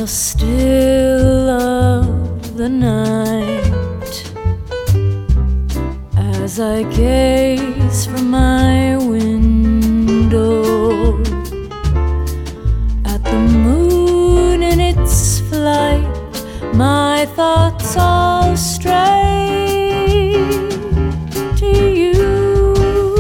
still of the night, as I gaze from my window at the moon in its flight, my thoughts all stray to you.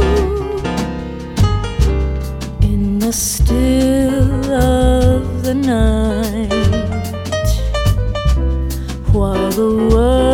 In the still of the night, while the world